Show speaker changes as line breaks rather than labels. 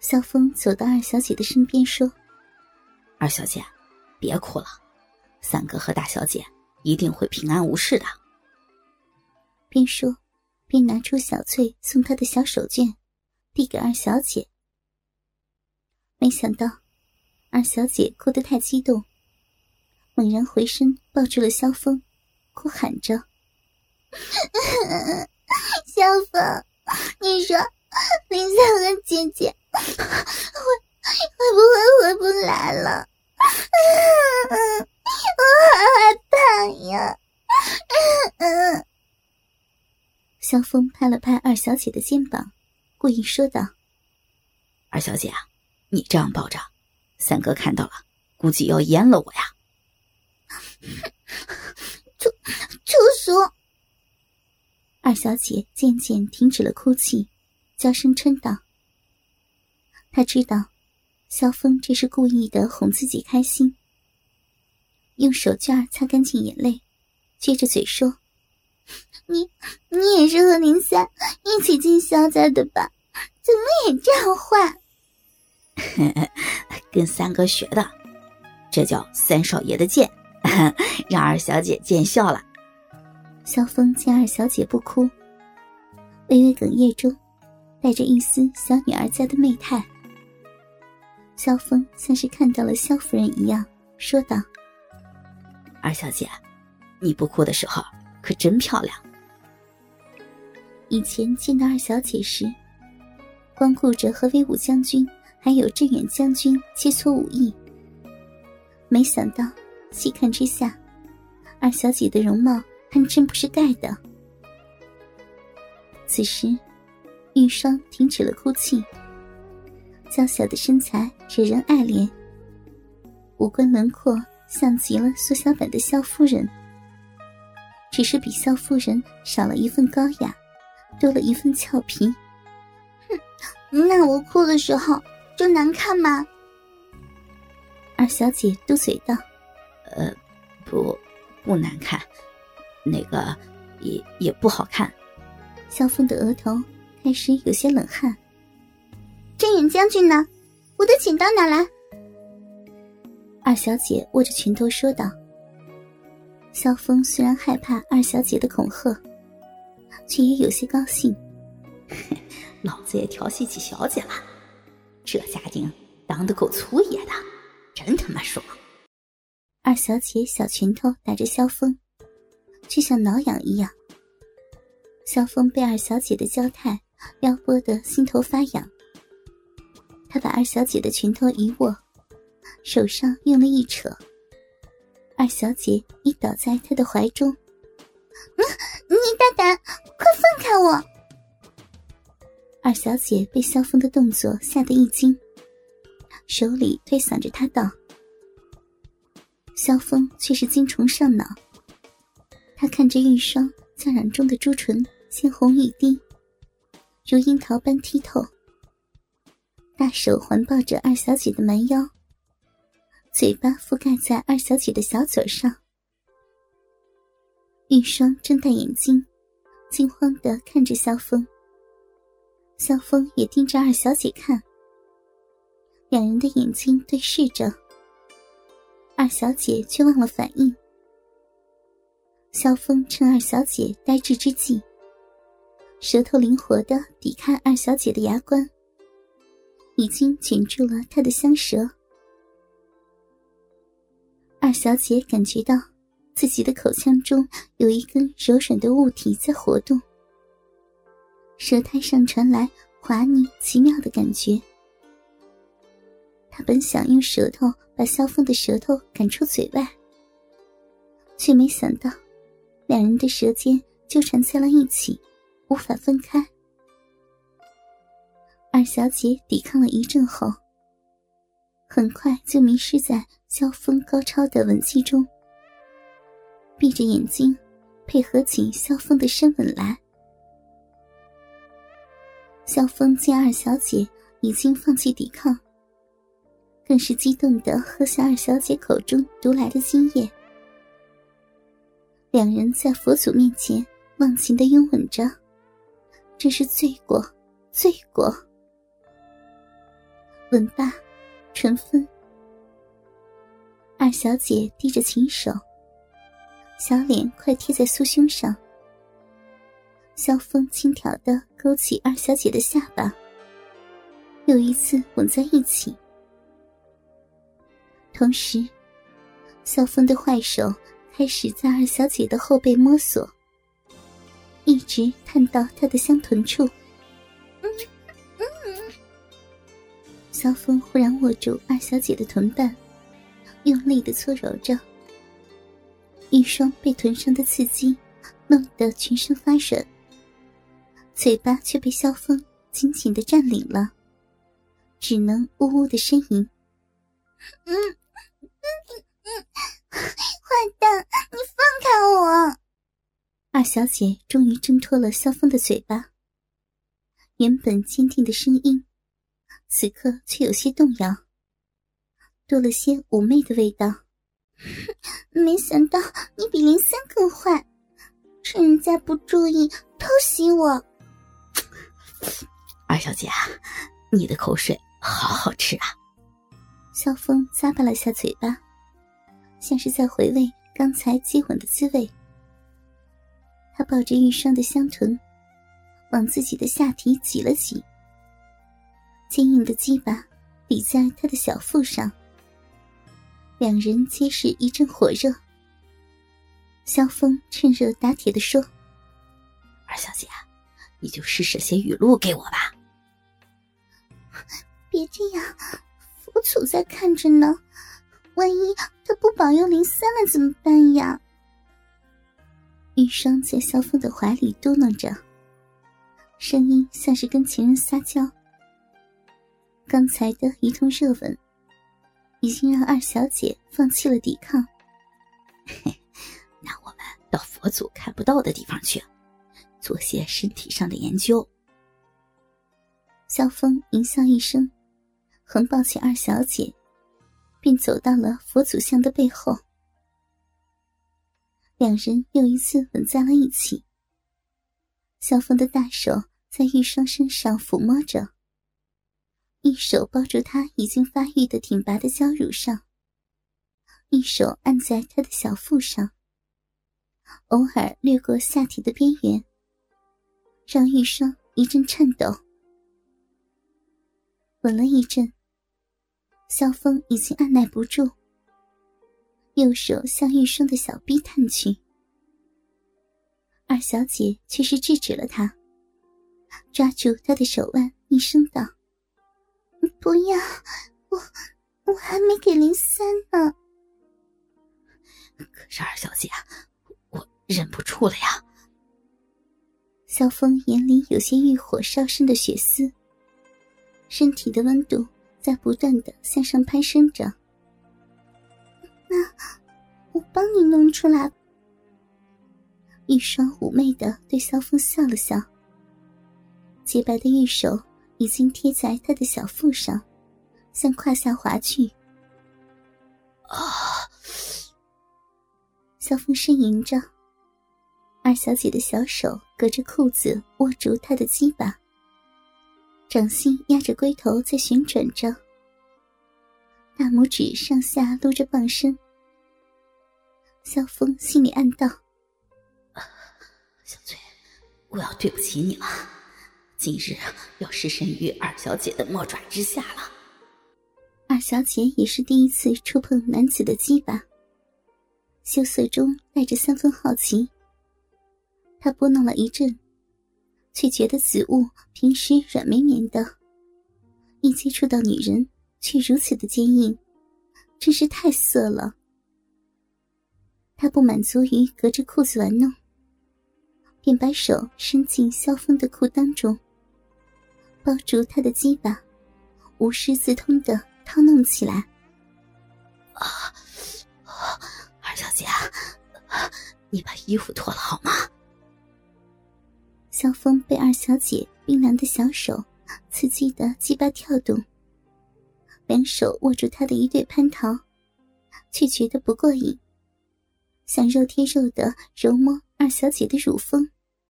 萧峰走到二小姐的身边说：
二小姐，别哭了，三哥和大小姐一定会平安无事的。
边说边拿出小翠送她的小手绢，递给二小姐。没想到二小姐哭得太激动，猛然回身抱住了萧峰，哭喊着：萧峰，你说林三和姐姐会不会回不来了？我好害怕呀！萧峰拍了拍二小姐的肩膀，故意说道：
二小姐啊，你这样抱着，三哥看到了估计要淹了我呀。
楚俗。二小姐渐渐停止了哭泣，娇声嗔道。她知道萧峰这是故意的哄自己开心，用手绢擦干净眼泪，撅着嘴说：你也是和林三一起进萧家的吧？怎么也这样坏？
跟三哥学的，这叫三少爷的剑，让二小姐见笑了。
萧峰见二小姐不哭，微微哽咽中带着一丝小女儿家的媚态。萧峰像是看到了萧夫人一样，说道：
二小姐，你不哭的时候可真漂亮。
以前见到二小姐时，光顾着和威武将军还有镇远将军切磋武艺，没想到细看之下，二小姐的容貌还真不是盖的。此时玉霜停止了哭泣，娇小的身材惹人爱怜，五官轮廓像极了缩小版的萧夫人，只是比萧夫人少了一份高雅，多了一份俏皮。那我哭的时候就难看吗？二小姐嘟嘴道：
不难看，那个也不好看。
萧峰的额头开始有些冷汗。镇远将军呢？我的剪刀拿来。二小姐握着拳头说道。萧峰虽然害怕二小姐的恐吓，却也有些高兴。
老子也调戏起小姐了，这家丁当得够粗野的，真他妈爽。
二小姐小拳头打着萧峰，就像挠痒一样。萧峰被二小姐的娇态撩拨得心头发痒，他把二小姐的拳头一握，手上用力一扯，二小姐已倒在他的怀中。你大胆，快放开我！二小姐被萧峰的动作吓得一惊，手里推搡着他道。萧峰却是精虫上脑，他看着玉霜娇染中的朱唇鲜红欲滴，如樱桃般剔透，大手环抱着二小姐的蛮腰，嘴巴覆盖在二小姐的小嘴上。玉霜睁大眼睛，惊慌地看着萧峰，萧峰也盯着二小姐看，两人的眼睛对视着，二小姐却忘了反应。萧峰趁二小姐呆滞之际，舌头灵活地抵开二小姐的牙关，已经卷住了她的香舌。二小姐感觉到自己的口腔中有一根柔软的物体在活动，舌苔上传来滑腻奇妙的感觉。她本想用舌头把萧峰的舌头赶出嘴外，却没想到两人的舌尖纠缠在了一起，无法分开。二小姐抵抗了一阵后，很快就迷失在萧峰高超的吻技中，闭着眼睛配合起萧峰的深吻来。萧峰见二小姐已经放弃抵抗，更是激动地喝下二小姐口中毒来的精液。两人在佛祖面前忘情地拥吻着，这是罪过，罪过。 吻罢，唇分。二小姐低着琴手，小脸快贴在酥胸上。萧峰轻佻地勾起二小姐的下巴，又一次吻在一起。同时，萧峰的坏手开始在二小姐的后背摸索，一直探到她的香臀处。萧峰忽然握住二小姐的臀瓣，用力地搓揉着。玉霜被臀上的刺激弄得全身发软，嘴巴却被萧峰紧紧地占领了，只能呜呜地呻吟。坏蛋，你放开我！二小姐终于挣脱了萧峰的嘴巴，原本坚定的声音此刻却有些动摇，多了些妩媚的味道。没想到你比03更坏，趁人家不注意偷袭我。
二小姐，你的口水好好吃啊。
萧峰咂巴了下嘴巴，像是在回味刚才接吻的滋味。他抱着玉霜的香臀往自己的下体挤了挤，坚硬的鸡巴抵在他的小腹上，两人皆是一阵火热。萧峰趁热打铁地说：
二小姐，你就施舍些雨露给我吧。
别这样，佛祖在看着呢，万一他不保佑03了怎么办呀？玉霜在萧峰的怀里嘟囔着，声音像是跟情人撒娇。刚才的一通热吻已经让二小姐放弃了抵抗。
那我们到佛祖看不到的地方去，做些身体上的研究。
萧峰淫笑一声，横抱起二小姐，并走到了佛祖像的背后。两人又一次吻在了一起。萧峰的大手在玉霜身上抚摸着，一手抱住她已经发育的挺拔的娇乳上，一手按在她的小腹上，偶尔掠过下体的边缘，让玉霜一阵颤抖。吻了一阵，萧峰已经按耐不住，右手向玉霜的小臂探去。二小姐却是制止了他，抓住他的手腕，一声道：不要，我还没给03呢。
可是二小姐，我忍不住了呀。
萧峰眼里有些欲火烧身的血丝，身体的温度在不断的向上攀升着。那我帮你弄出来。玉霜妩媚地对萧峰笑了笑，洁白的玉手已经贴在他的小腹上，向胯下滑去。萧峰呻吟着，二小姐的小手隔着裤子握住他的鸡巴，掌心压着龟头在旋转着，大拇指上下撸着棒身。萧峰心里暗道：
小翠，我要对不起你了，今日要失身于二小姐的魔爪之下了。
二小姐也是第一次触碰男子的鸡巴，羞涩中带着3分好奇。她拨弄了一阵，却觉得此物平时软绵绵的，一接触到女人却如此的坚硬，真是太色了。她不满足于隔着裤子玩弄，便把手伸进萧峰的裤裆中，抱住他的鸡巴，无师自通地掏弄起来。
二小姐，你把衣服脱了好吗？
萧峰被二小姐冰凉的小手刺激的鸡巴跳动，两手握住她的一对蟠桃，却觉得不过瘾，想肉贴肉的揉摸二小姐的乳峰。